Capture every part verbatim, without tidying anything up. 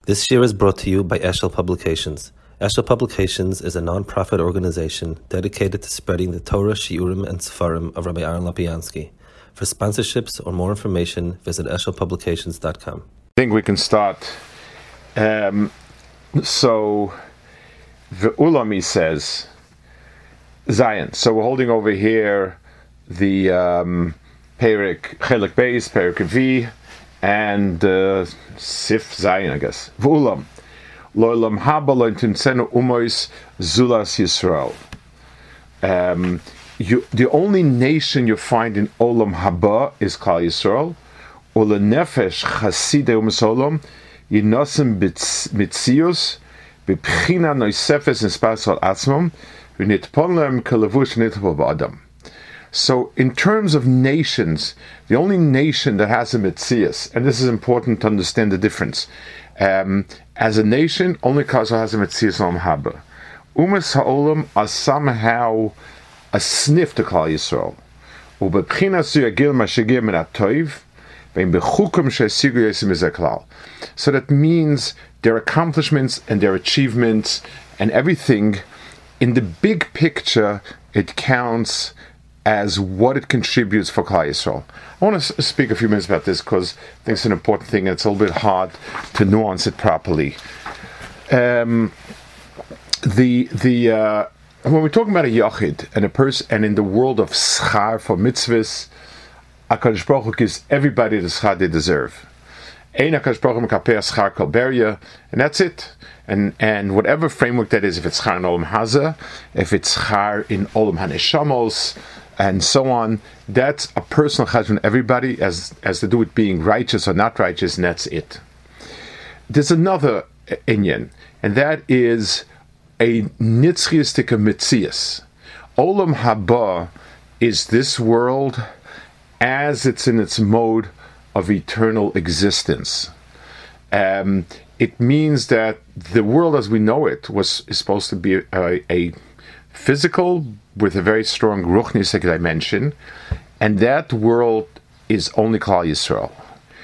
This year is brought to you by Eshel Publications. Eshel Publications is a non-profit organization dedicated to spreading the Torah, Shiurim, and Sefarim of Rabbi Aaron Lapiansky. For sponsorships or more information, visit eshel publications dot com. I think we can start. Um, so, the Ulami says, Zion. So we're holding over here the um, Perik Chelik Beis, Perik V, and uh, Sif Zion, I guess. V'ulam. Lo'olam haba lo tintzenu umois zulas Yisrael. Um, you, the only nation you find in Olam Haba is Klal Yisrael. Ule nefesh chasidei umas olam yinosim mitzius b'pchina noisefes nispas al atzmam v'nitpon lehem kelevush nitpol ba'adam. So, in terms of nations, the only nation that has a mitzias, and this is important to understand the difference. Um, as a nation, only Kaza has a mitzias Olam Haba. Umas ha'olam are somehow a sniff to Klal Yisrael. Ubepchina su yagil mashagir min ha'toiv, ve'im bechukum she'esigu yosim mizaklal. So that means their accomplishments and their achievements and everything, in the big picture, it counts as what it contributes for Klal Yisrael. I want to speak a few minutes about this because I think it's an important thing and it's a little bit hard to nuance it properly. Um, the the uh, when we're talking about a yachid and a person, and in the world of schar for mitzvahs, HaKadosh Baruch Hu gives everybody the schar they deserve. Ein HaKadosh Baruch Hu mekaper schar kol beria, and that's it. And and whatever framework that is, if it's schar in Olam Haza, if it's schar in Olam Haneshamos, and so on, that's a personal cheshbon. Everybody has, has to do with being righteous or not righteous, and that's it. There's another inyan, and that is a nitzchiistic mitzias. Olam haba is this world as it's in its mode of eternal existence. Um, it means that the world as we know it was is supposed to be a, a physical with a very strong ruchnistic dimension, and that world is only Klal Yisrael.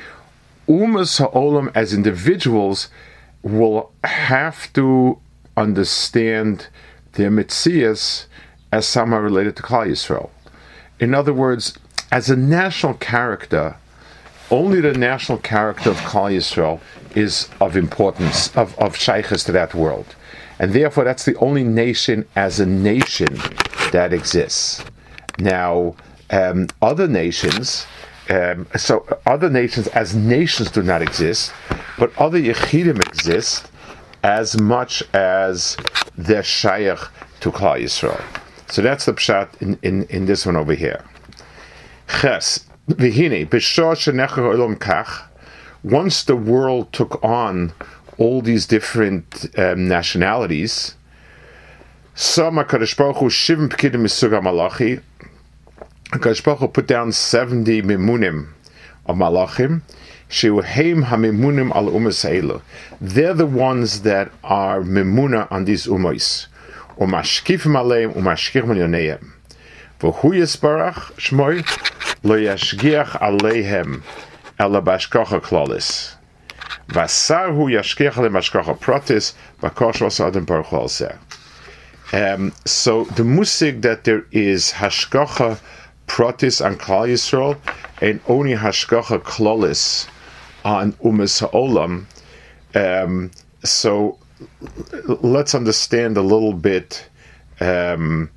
Umas ha'olam as individuals will have to understand their mitzias as somehow related to Klal Yisrael. In other words, as a national character, only the national character of Klal Yisrael is of importance, of, of shaykhs to that world. And therefore, that's the only nation as a nation that exists. Now, um, other nations, um, so other nations as nations do not exist, but other yechidim exist as much as they're shaykh to Klal Yisrael. So that's the pshat in, in, in this one over here. Ches, v'hine, b'shor shenecher olam kach, once the world took on all these different um, nationalities, some HaKadosh Baruch Hu shivim p'kidim misug HaMalachi, HaKadosh Baruch Hu put down seventy mimunim of malachim, she'uheim ha-mimunim al umas ha'elu. They're the ones that are mimuna on these umos. Umashkifim aleim, umashkichim yoneim. V'hu yisbarach shmoi, lo yashgiach aleihem, ela bashkocha klolis. Vasarhu yashkiach aleim bashkocha protis, bakosh vasa adam baruch alzeh. Um, so the musig that there is hashgacha protis on Klal Yisrael and only hashgacha klolis on umas ha'olam. Um, so let's understand a little bit. Um,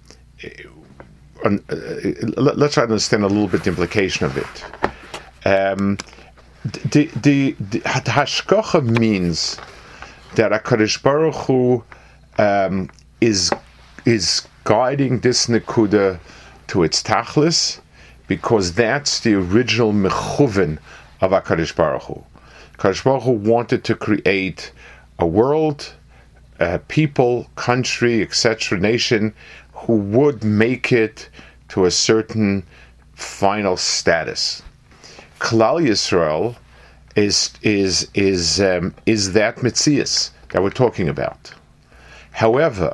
on, uh, let's try to understand a little bit the implication of it. Um, the the, the, the hashgacha means that HaKadosh Baruch Hu um, is is guiding this nekuda to its tachlis, because that's the original mechuven of HaKadosh Baruch Hu. HaKadosh Baruch Hu wanted to create a world, a people, country, et cetera, nation, who would make it to a certain final status. Klal Yisrael is is is um, is that mitzias that we're talking about. However,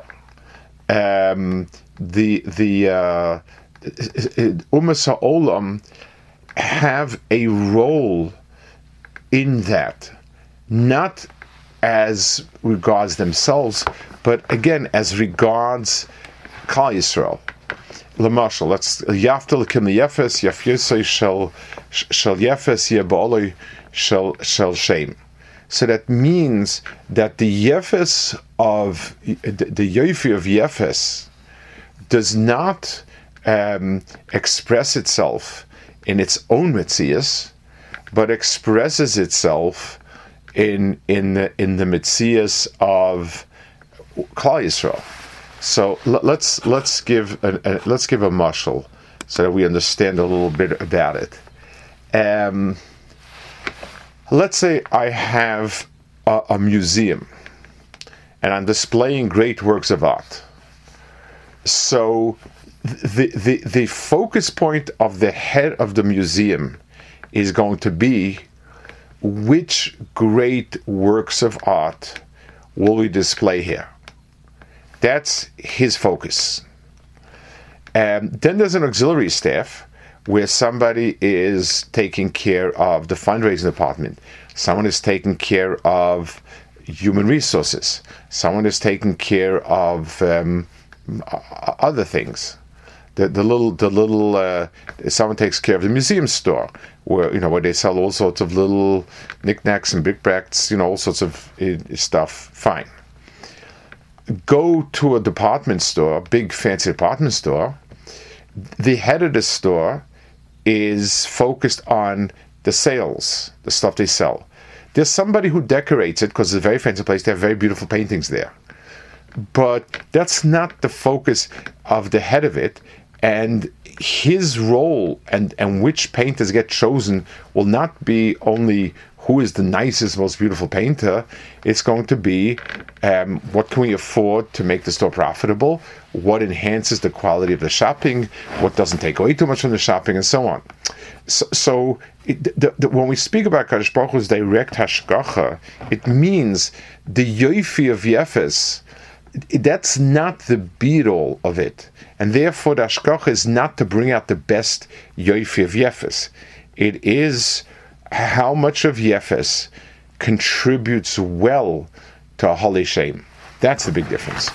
um, the the uh, Umas HaOlam have a role in that, not as regards themselves, but again, as regards Klal Yisrael. L'mashal, let's Yaftel kim liyefes yafyosei shel shel yefes yebaloi shel shel shame. So that means that the yefes of the yofi of yefes does not um, express itself in its own metzias, but expresses itself in in the, in the metzias of Klal Yisrael. So let's let's give a, a, let's give a mashal so that we understand a little bit about it. Um, let's say I have a, a museum and I'm displaying great works of art. So the, the the focus point of the head of the museum is going to be which great works of art will we display here. That's his focus. Um, then there's an auxiliary staff where somebody is taking care of the fundraising department. Someone is taking care of human resources. Someone is taking care of um, other things. The, the little, the little. Uh, someone takes care of the museum store, where you know where they sell all sorts of little knickknacks and bric-a-bracs, you know, all sorts of uh, stuff. Fine. Go to a department store, big fancy department store. The head of the store is focused on the sales, the stuff they sell. There's somebody who decorates it because it's a very fancy place. They have very beautiful paintings there. But that's not the focus of the head of it. And his role and, and which painters get chosen will not be only who is the nicest, most beautiful painter. It's going to be um, what can we afford to make the store profitable, what enhances the quality of the shopping, what doesn't take away too much from the shopping, and so on. So, so it, the, the, when we speak about Kadosh Baruch Hu's direct hashgacha, it means the yofi of Yefes. That's not the be-all of it. And therefore, the hashgacha is not to bring out the best yofi of Yefes. It is how much of Yefes contributes well to a holy shame. That's the big difference.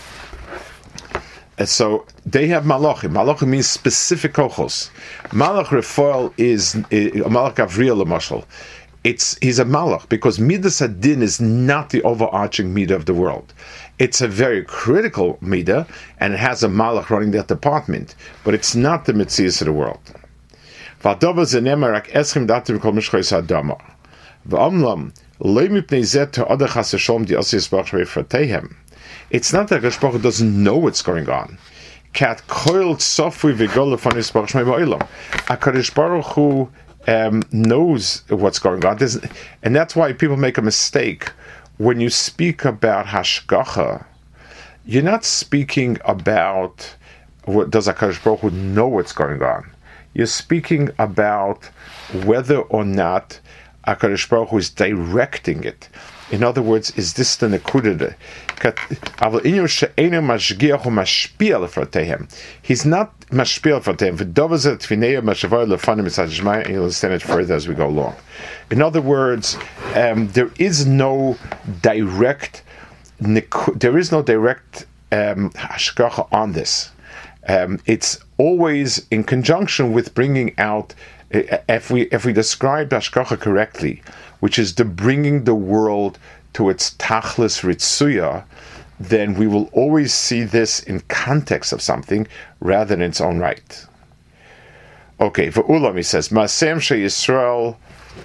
And so they have malachim. Malachim means specific kochos. Malach Refoel is uh, Malach Gavriel Lamashal. It's he's a malach because midas hadin is not the overarching midah of the world. It's a very critical midah, and it has a malach running that department, but it's not the mitzias of the world. V'adova zenemar rak eschim datim kol mishchois hadama. V'amlam lo mipnei zeh te'odach haseshom di osiyas b'achshvei fratehem. It's not that Kadosh Baruch Hu doesn't know what's going on. Kat koil tzofui v'gol lefanis b'achshvei ba'olam. Kadosh Baruch Hu um, knows what's going on, There's, and that's why people make a mistake when you speak about hashgacha. You're not speaking about what does Kadosh Baruch Hu know what's going on. You're speaking about whether or not HaKadosh Baruch Hu is directing it. In other words, is this the nekudah? He's not mashpil for You'll understand it further as we go along. In other words, um, there is no direct, there is no direct um, hashgacha on this. Um, it's always in conjunction with bringing out, if we if we describe hashgacha correctly, which is the bringing the world to its tachlis ritzuya, then we will always see this in context of something rather than its own right. Okay, for Ulam he says, Masem she Yisrael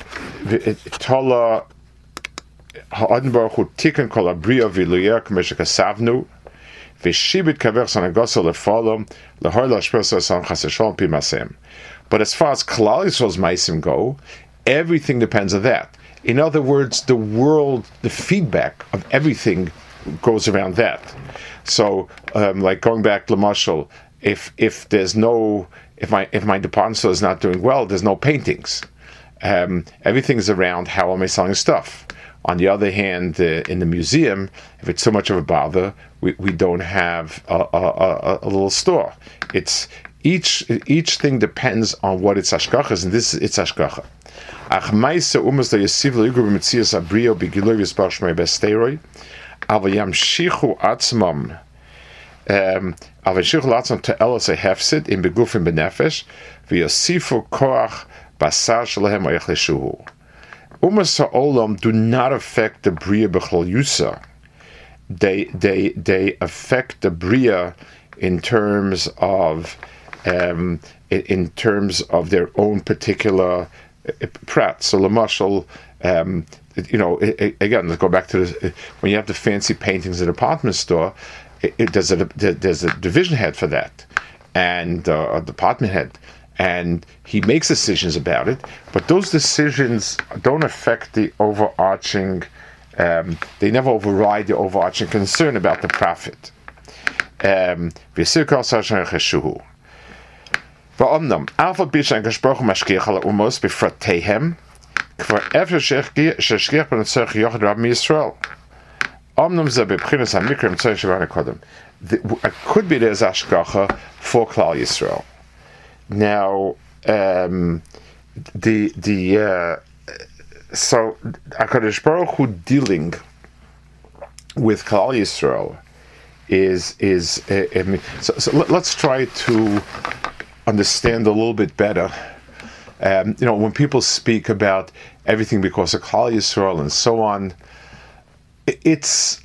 tola ha'adin baruch hu tikkun kol abriya v'iluyah k'meshek asavnu v'shibit kaver sanagosa lefolom lehor lashpersa san chaseshon pi masem. But as far as Klal Yisrael's maisim go, everything depends on that. In other words, the world, the feedback of everything goes around that. So, um, like going back to Lamashal, if if there's no, if my if my department store is not doing well, there's no paintings. Um, everything's around how am I selling stuff. On the other hand, uh, in the museum, if it's so much of a bother, we, we don't have a, a, a, a little store. It's Each each thing depends on what its hashgacha is, and this is its hashgacha. Ach ma'aseh umas lo yasiv lo yigru b'metzias abrio b'gilui v'yispar shmei b'steiroi, aber yamshichu atzmam, aber yamshichu atzmam te'elos ha'hefsid im begufim b'nefesh v'yosifu koach basar shalahem ha'yach leshuhu. Umas ha'olam do not affect the bria b'chol yusa. They they they affect the bria in terms of um, in, in terms of their own particular prat. So lamashal, um, you know, it, it, again, let's go back to this, when you have the fancy paintings in a department store. It, it, there's a there's a division head for that, and uh, a department head, and he makes decisions about it. But those decisions don't affect the overarching. Um, they never override the overarching concern about the profit. Um, Va'omnam, alpha bishan gesprochen mashkiach ala umos befratehem, kvar efer sheshkiach ben tzorch yochad rab mi-Yisrael. Omnam ze bebchinas ha-mikra m'tzorch shavana kodem. It could be there's ashgacha for Klal Yisrael. Now, um, the the uh, so HaKadosh Baruch Hu dealing with Klal Yisrael is is uh, I mean, so, so let, let's try to understand a little bit better. Um, you know, when people speak about everything because of Klal Yisrael and so on, it's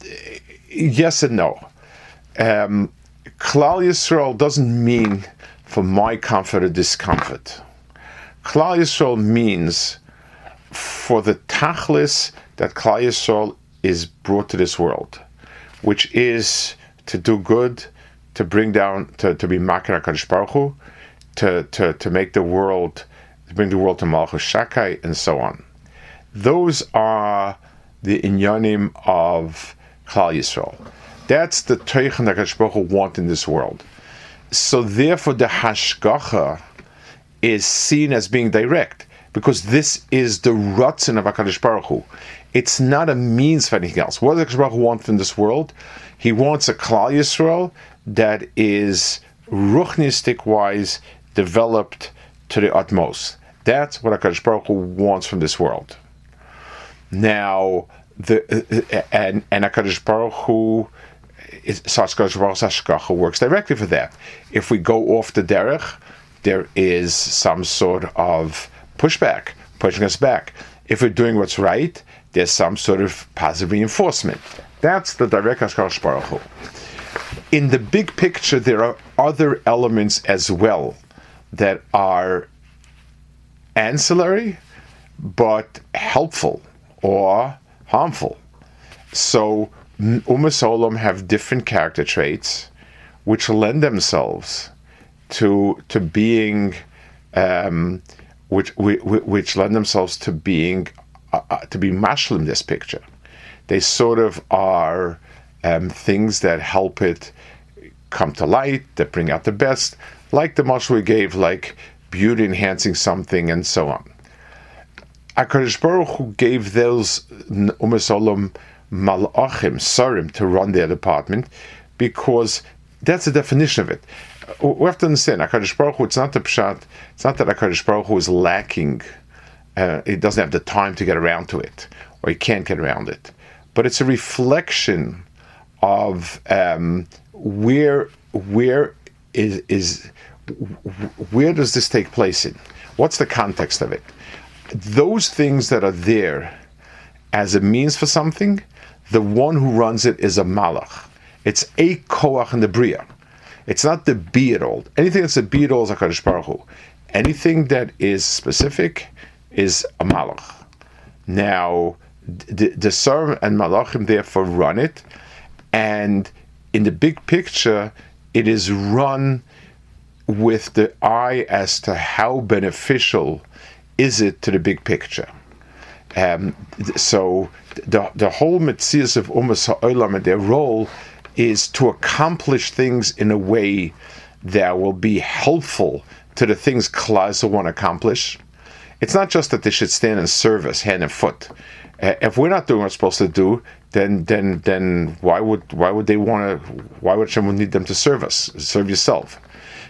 yes and no. Um, Klal Yisrael doesn't mean for my comfort or discomfort. Klal Yisrael means for the tachlis that Klal Yisrael is brought to this world, which is to do good, to bring down, to, to be Makar HaKadosh Baruch Hu, to, to, to make the world, to bring the world to Malchus Shakai, and so on. Those are the inyanim of Klal Yisrael. That's the teichen that HaKadosh Baruch Hu want in this world. So therefore the hashgacha is seen as being direct, because this is the ratzon of HaKadosh Baruch Hu. It's not a means for anything else. What does HaKadosh Baruch Hu want in this world? He wants a Klal Yisrael that is ruchnistic-wise developed to the utmost. That's what HaKadosh Baruch Hu wants from this world. Now, the uh, and and HaKadosh Baruch Hu, is, so HaKadosh Baruch Hu's hashgacha works directly for that. If we go off the derech, there is some sort of pushback, pushing us back. If we're doing what's right, there's some sort of positive reinforcement. That's the direct HaKadosh Baruch Hu. In the big picture, there are other elements as well that are ancillary, but helpful or harmful. So, Umas Olam have different character traits which lend themselves to to being, um, which which, which lend themselves to being uh, to be mashlim this picture. They sort of are um, things that help it come to light, that bring out the best, like the mashal we gave, like beauty enhancing something, and so on. HaKadosh Baruch Hu gave those Umas Olam malachim, sarim, to run their department, because that's the definition of it. We have to understand, HaKadosh Baruch Hu, it's not the pshat, it's not that HaKadosh Baruch Hu is lacking, uh, he doesn't have the time to get around to it, or he can't get around it. But it's a reflection of um, where where is is where does this take place in? What's the context of it? Those things that are there as a means for something, the one who runs it is a malach. It's a koach in the bria. It's not the be it all. Anything that's a be it all is HaKadosh Baruch Hu. Anything that is specific is a malach. Now, the, the Sarim and Malachim therefore run it, and in the big picture, it is run with the eye as to how beneficial is it to the big picture. Um, so the the whole metzias of Umas Ha'olam and their role is to accomplish things in a way that will be helpful to the things Klal Yisrael want to accomplish. It's not just that they should stand in service, hand and foot. Uh, if we're not doing what we're supposed to do, then then then why would why would they want to? Why would someone need them to serve us? Serve yourself.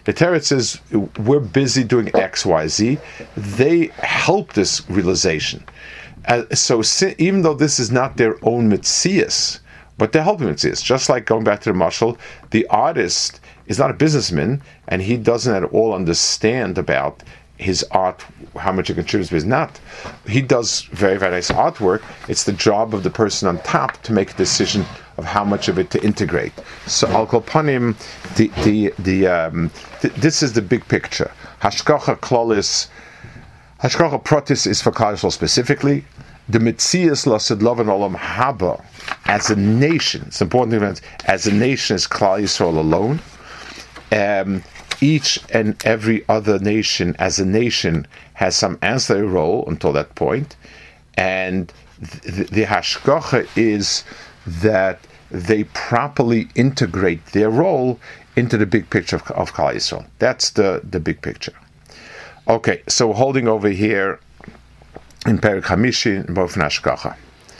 The Teretz says, we're busy doing X, Y, Z. They help this realization. Uh, so si- even though this is not their own mitzias, but they're helping mitzias. Just like going back to the mashal, the artist is not a businessman, and he doesn't at all understand about his art, how much it contributes, but he's not. He does very, very nice artwork. It's the job of the person on top to make a decision of how much of it to integrate. So Al Kol Panim, the the the um, th- this is the big picture. Hashgacha Klolis, Hashgacha Protis is for Klal Yisrael specifically. The Metzias Lasid Lovan Olam Haba, as a nation, it's important to as a nation is Klal Yisrael alone. Um, each and every other nation as a nation has some ancillary role until that point, and the, the hashgacha is that they properly integrate their role into the big picture of, of Klal Yisrael. That's the, the big picture. Okay, so holding over here in Perek Hamishi in Bofen Hashgacha.